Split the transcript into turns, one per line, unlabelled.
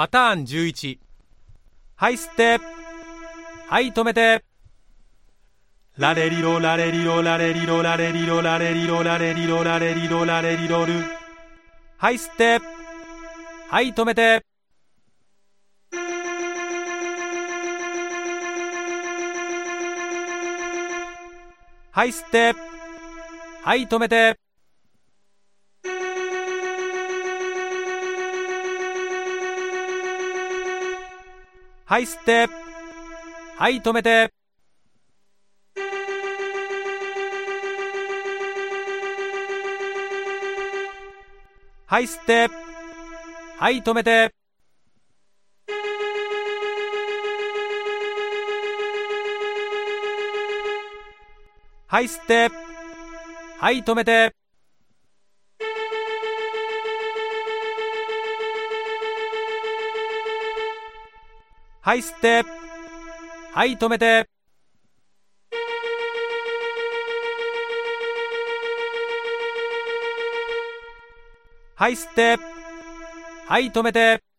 パターン11。はい、吸って。はい、止めて。ラレリロラレリロラレリロラレリロラレリロラレリロラレリロラレリロル。はい、吸って。はい、止めて。はい、吸って。はい、止めて。はい、吸って。はい、止めて。はい、吸って。はい、止めて。はい、吸って。はい、止めて。はい、吸って。はい、止めて。はい、吸って。はい、止めて。